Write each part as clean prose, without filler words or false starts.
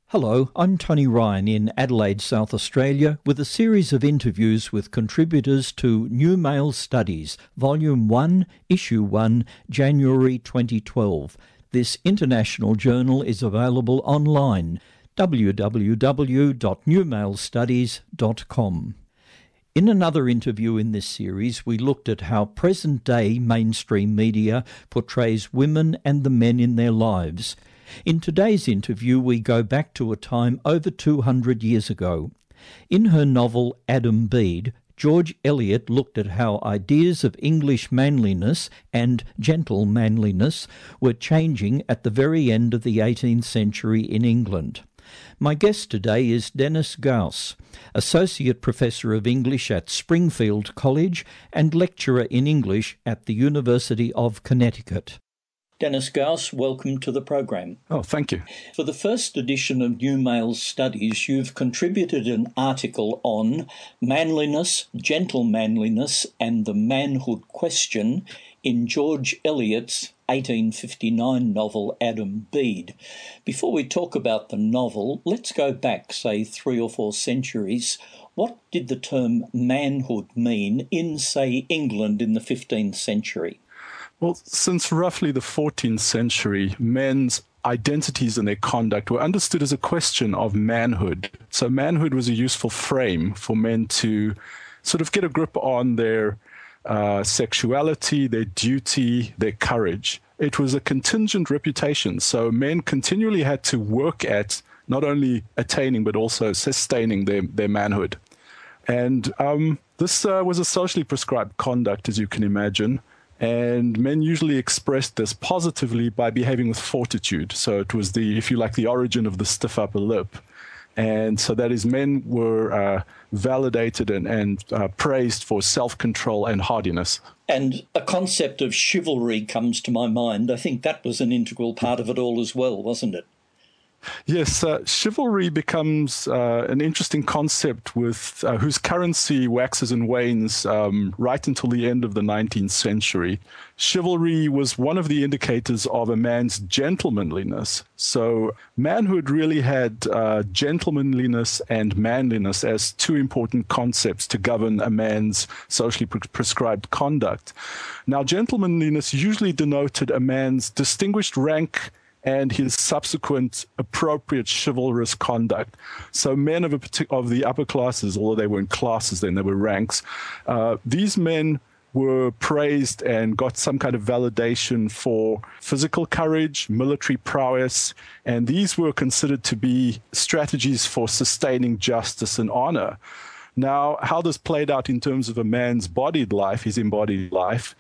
Hello, I'm Tony Ryan in Adelaide, South Australia, with a series of interviews with contributors to New Male Studies, Volume 1, Issue 1, January 2012. This international journal is available online, www.newmalestudies.com. In another interview in this series, we looked at how present-day mainstream media portrays women and the men in their lives. In today's interview, we go back to a time over 200 years ago. In her novel Adam Bede, George Eliot looked at how ideas of English manliness and gentle manliness were changing at the very end of the 18th century in England. My guest today is Dennis Gauss, Associate Professor of English at Springfield College and Lecturer in English at the University of Connecticut. Dennis Gauss, welcome to the program. Oh, thank you. For the first edition of New Male Studies, you've contributed an article on manliness, gentle manliness, and the manhood question in George Eliot's 1859 novel Adam Bede. Before we talk about the novel, let's go back, say, 3 or 4 centuries. What did the term manhood mean in, say, England in the 15th century? Well, since roughly the 14th century, men's identities and their conduct were understood as a question of manhood. So manhood was a useful frame for men to sort of get a grip on their sexuality, their duty, their courage. It was a contingent reputation. So men continually had to work at not only attaining but also sustaining their manhood. And this was a socially prescribed conduct, as you can imagine. And men usually expressed this positively by behaving with fortitude. So it was if you like, the origin of the stiff upper lip. And so that is, men were validated and praised for self-control and hardiness. And a concept of chivalry comes to my mind. I think that was an integral part of it all as well, wasn't it? Yes, chivalry becomes an interesting concept with whose currency waxes and wanes right until the end of the 19th century. Chivalry was one of the indicators of a man's gentlemanliness. So manhood really had gentlemanliness and manliness as 2 important concepts to govern a man's socially prescribed conduct. Now, gentlemanliness usually denoted a man's distinguished rank and his subsequent appropriate chivalrous conduct. So men of the upper classes, although they weren't classes then, they were ranks, these men were praised and got some kind of validation for physical courage, military prowess, and these were considered to be strategies for sustaining justice and honor. Now, how this played out in terms of a man's bodied life, his embodied life,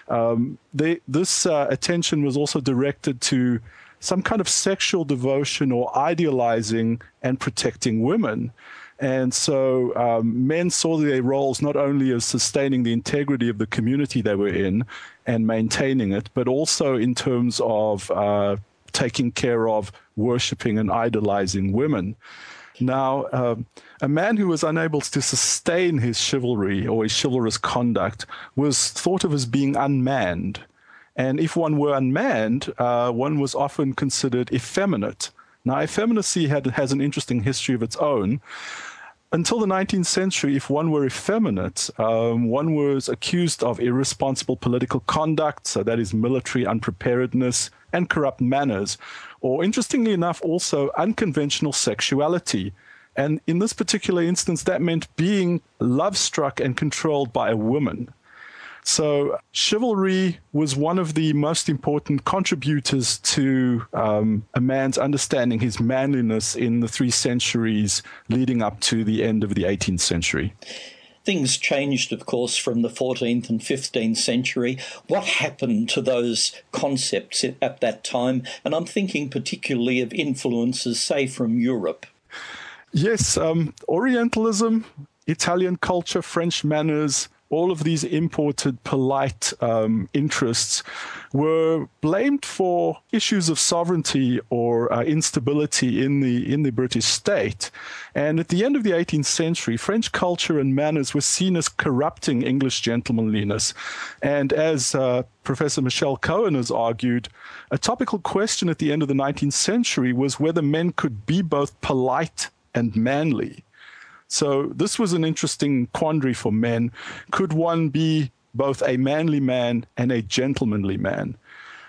this attention was also directed to some kind of sexual devotion or idealizing and protecting women. And so men saw their roles not only as sustaining the integrity of the community they were in and maintaining it, but also in terms of taking care of, worshipping and idolizing women. Now, a man who was unable to sustain his chivalry or his chivalrous conduct was thought of as being unmanned. And if one were unmanned, one was often considered effeminate. Now, effeminacy has an interesting history of its own. Until the 19th century, if one were effeminate, one was accused of irresponsible political conduct, so that is military unpreparedness and corrupt manners, or interestingly enough, also unconventional sexuality. And in this particular instance, that meant being love-struck and controlled by a woman. So chivalry was one of the most important contributors to a man's understanding his manliness in the 3 centuries leading up to the end of the 18th century. Things changed, of course, from the 14th and 15th century. What happened to those concepts at that time? And I'm thinking particularly of influences, say, from Europe. Yes, Orientalism, Italian culture, French manners, all of these imported polite interests were blamed for issues of sovereignty or instability in the British state. And at the end of the 18th century, French culture and manners were seen as corrupting English gentlemanliness. And as Professor Michelle Cohen has argued, a topical question at the end of the 19th century was whether men could be both polite and manly. So this was an interesting quandary for men. Could one be both a manly man and a gentlemanly man?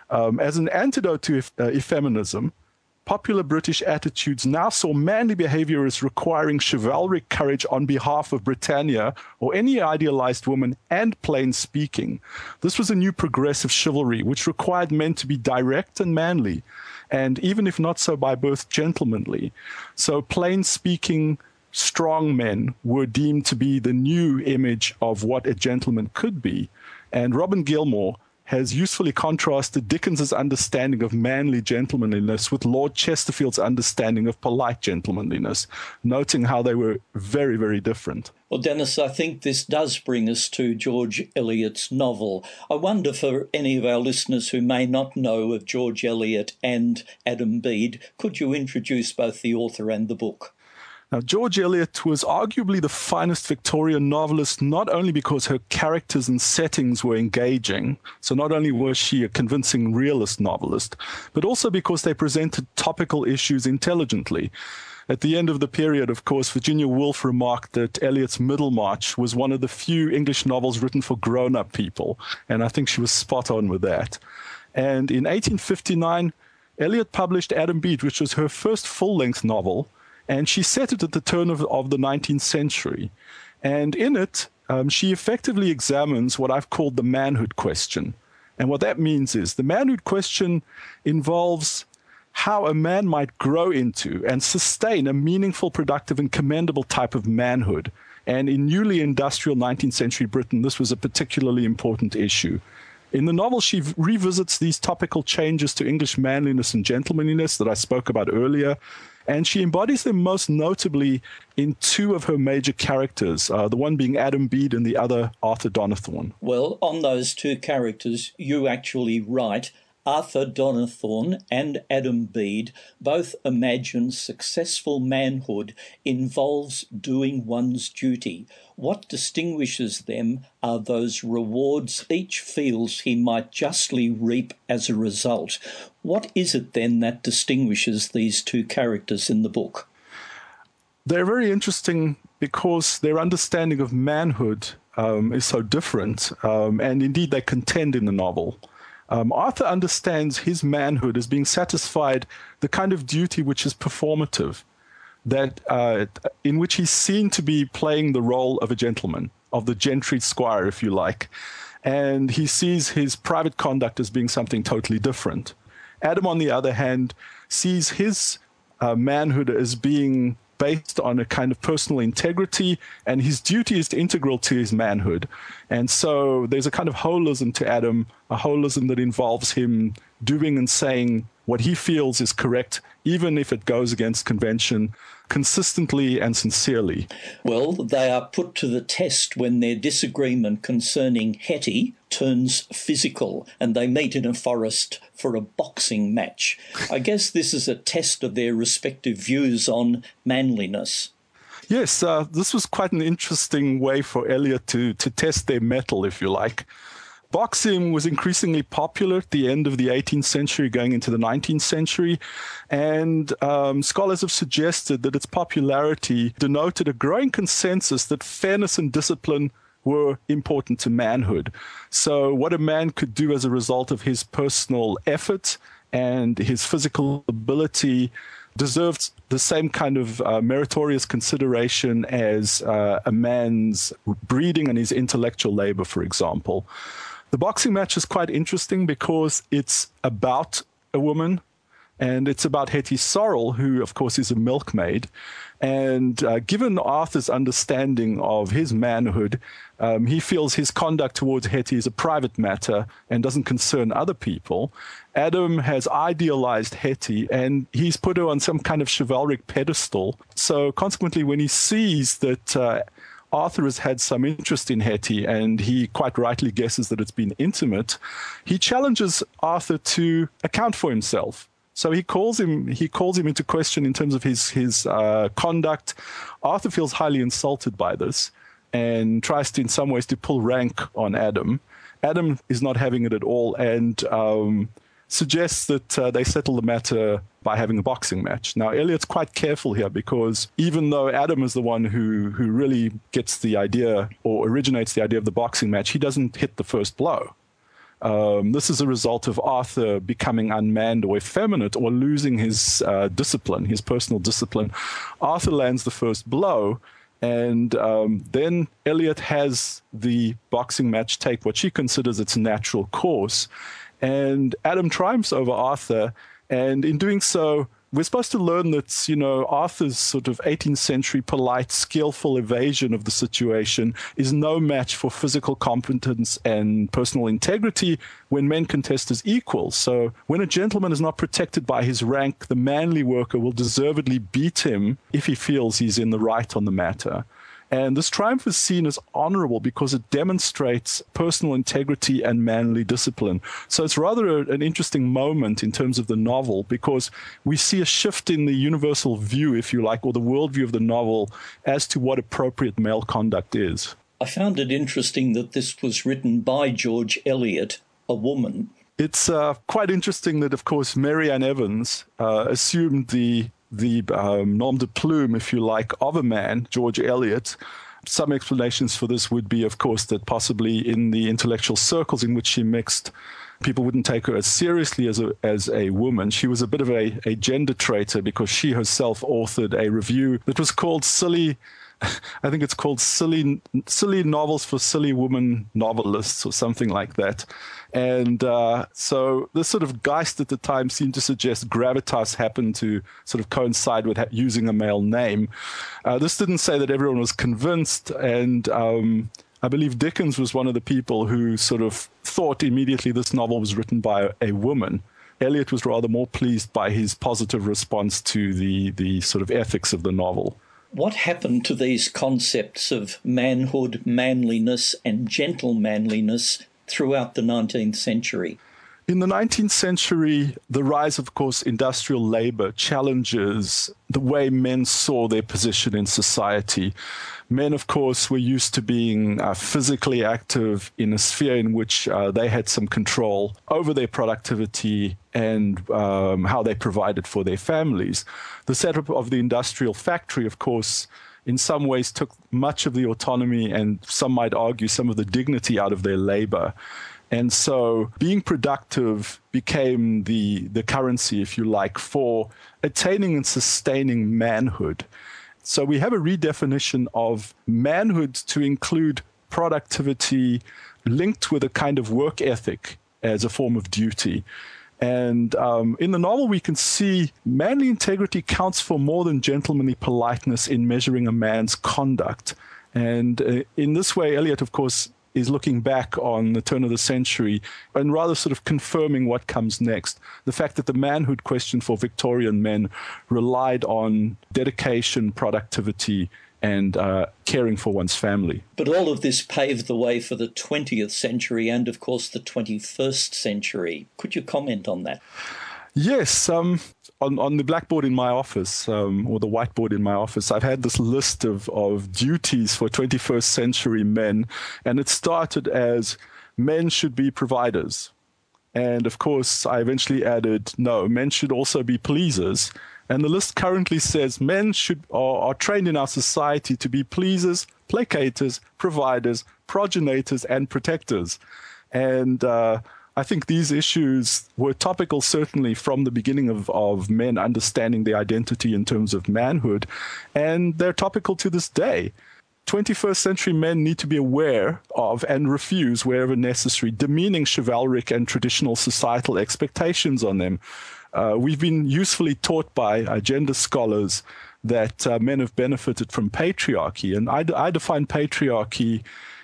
As an antidote to effeminism, popular British attitudes now saw manly behavior as requiring chivalric courage on behalf of Britannia or any idealized woman and plain speaking. This was a new progressive chivalry, which required men to be direct and manly, and even if not so by birth, gentlemanly. So plain speaking, strong men were deemed to be the new image of what a gentleman could be. And Robin Gilmore has usefully contrasted Dickens's understanding of manly gentlemanliness with Lord Chesterfield's understanding of polite gentlemanliness, noting how they were very, very different. Well, Dennis, I think this does bring us to George Eliot's novel. I wonder, for any of our listeners who may not know of George Eliot and Adam Bede, could you introduce both the author and the book? Now, George Eliot was arguably the finest Victorian novelist, not only because her characters and settings were engaging, so not only was she a convincing realist novelist, but also because they presented topical issues intelligently. At the end of the period, of course, Virginia Woolf remarked that Eliot's Middlemarch was one of the few English novels written for grown-up people, and I think she was spot on with that. And in 1859, Eliot published Adam Bede, which was her first full-length novel, and she set it at the turn of the 19th century. And in it, she effectively examines what I've called the manhood question. And what that means is the manhood question involves how a man might grow into and sustain a meaningful, productive, and commendable type of manhood. And in newly industrial 19th century Britain, this was a particularly important issue. In the novel, she revisits these topical changes to English manliness and gentlemanliness that I spoke about earlier, and she embodies them most notably in two of her major characters, the one being Adam Bede and the other Arthur Donnithorne. Well, on those two characters, you actually write, Arthur Donnithorne and Adam Bede both imagine successful manhood involves doing one's duty. What distinguishes them are those rewards each feels he might justly reap as a result. What is it then that distinguishes these two characters in the book? They're very interesting because their understanding of manhood is so different, and indeed they contend in the novel. Arthur understands his manhood as being satisfied the kind of duty which is performative, that in which he's seen to be playing the role of a gentleman, of the gentry squire, if you like. And he sees his private conduct as being something totally different. Adam, on the other hand, sees his manhood as being based on a kind of personal integrity, and his duty is integral to his manhood. And so there's a kind of holism to Adam, a holism that involves him doing and saying what he feels is correct, even if it goes against convention, consistently and sincerely. Well, they are put to the test when their disagreement concerning Hetty turns physical and they meet in a forest for a boxing match. I guess this is a test of their respective views on manliness. Yes, this was quite an interesting way for Eliot to test their mettle, if you like. Boxing was increasingly popular at the end of the 18th century, going into the 19th century, and scholars have suggested that its popularity denoted a growing consensus that fairness and discipline were important to manhood. So what a man could do as a result of his personal effort and his physical ability deserved the same kind of meritorious consideration as a man's breeding and his intellectual labor, for example. The boxing match is quite interesting because it's about a woman, and it's about Hetty Sorrel, who, of course, is a milkmaid. And given Arthur's understanding of his manhood, he feels his conduct towards Hetty is a private matter and doesn't concern other people. Adam has idealized Hetty, and he's put her on some kind of chivalric pedestal. So consequently, when he sees that Arthur has had some interest in Hetty, and he quite rightly guesses that it's been intimate. He challenges Arthur to account for himself. So he calls him into question in terms of his conduct. Arthur feels highly insulted by this and tries to, in some ways, to pull rank on Adam. Adam is not having it at all and suggests that they settle the matter by having a boxing match. Now, Eliot's quite careful here because even though Adam is the one who really gets the idea or originates the idea of the boxing match, he doesn't hit the first blow. This is a result of Arthur becoming unmanned or effeminate or losing his discipline, his personal discipline. Arthur lands the first blow, and then Eliot has the boxing match take what she considers its natural course. And Adam triumphs over Arthur, and in doing so, we're supposed to learn that, Arthur's sort of 18th century polite, skillful evasion of the situation is no match for physical competence and personal integrity when men contest as equals. So when a gentleman is not protected by his rank, the manly worker will deservedly beat him if he feels he's in the right on the matter. And this triumph is seen as honorable because it demonstrates personal integrity and manly discipline. So it's rather an interesting moment in terms of the novel because we see a shift in the universal view, if you like, or the worldview of the novel as to what appropriate male conduct is. I found it interesting that this was written by George Eliot, a woman. It's quite interesting that, of course, Mary Ann Evans assumed the nom de plume, if you like, of a man, George Eliot. Some explanations for this would be, of course, that possibly in the intellectual circles in which she mixed, people wouldn't take her as seriously as a woman. She was a bit of a gender traitor because she herself authored a review that was called Silly Novels for Silly Woman Novelists or something like that. And so this sort of geist at the time seemed to suggest gravitas happened to sort of coincide with using a male name. This didn't say that everyone was convinced, and I believe Dickens was one of the people who sort of thought immediately this novel was written by a woman. Eliot was rather more pleased by his positive response to the sort of ethics of the novel. What happened to these concepts of manhood, manliness, and gentlemanliness throughout the 19th century? In the 19th century, the rise of course, industrial labor challenges the way men saw their position in society. Men, of course, were used to being physically active in a sphere in which they had some control over their productivity and how they provided for their families. The setup of the industrial factory, of course, in some ways took much of the autonomy and some might argue some of the dignity out of their labor. And so being productive became the currency, if you like, for attaining and sustaining manhood. So we have a redefinition of manhood to include productivity linked with a kind of work ethic as a form of duty. And in the novel, we can see manly integrity counts for more than gentlemanly politeness in measuring a man's conduct. And in this way, Eliot, of course, is looking back on the turn of the century and rather sort of confirming what comes next. The fact that the manhood question for Victorian men relied on dedication, productivity, and caring for one's family. But all of this paved the way for the 20th century and, of course, the 21st century. Could you comment on that? Yes. On the blackboard in my office, or the whiteboard in my office, I've had this list of duties for 21st century men, and it started as men should be providers. And of course, I eventually added, no, men should also be pleasers. And the list currently says men are trained in our society to be pleasers, placaters, providers, progenitors, and protectors. And I think these issues were topical certainly from the beginning of men understanding their identity in terms of manhood, and they're topical to this day. 21st century men need to be aware of and refuse, wherever necessary, demeaning chivalric and traditional societal expectations on them. We've been usefully taught by gender scholars that men have benefited from patriarchy, and I define patriarchy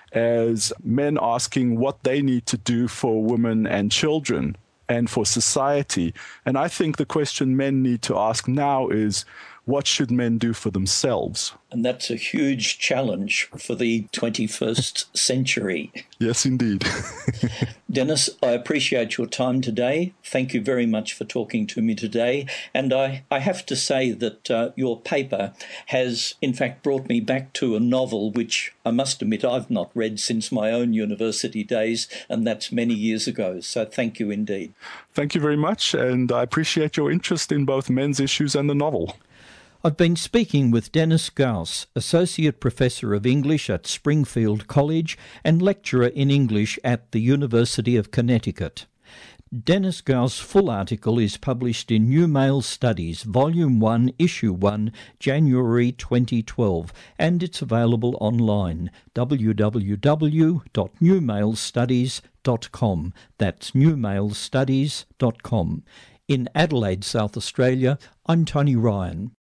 as men asking what they need to do for women and children and for society. And I think the question men need to ask now is, what should men do for themselves? And that's a huge challenge for the 21st century. Yes, indeed. Dennis, I appreciate your time today. Thank you very much for talking to me today. And I have to say that your paper has, in fact, brought me back to a novel which I must admit I've not read since my own university days, and that's many years ago. So thank you indeed. Thank you very much, and I appreciate your interest in both men's issues and the novel. I've been speaking with Dennis Gauss, Associate Professor of English at Springfield College and lecturer in English at the University of Connecticut. Dennis Gauss' full article is published in New Male Studies, Volume 1, Issue 1, January 2012, and it's available online, www.newmalestudies.com. That's newmalestudies.com. In Adelaide, South Australia, I'm Tony Ryan.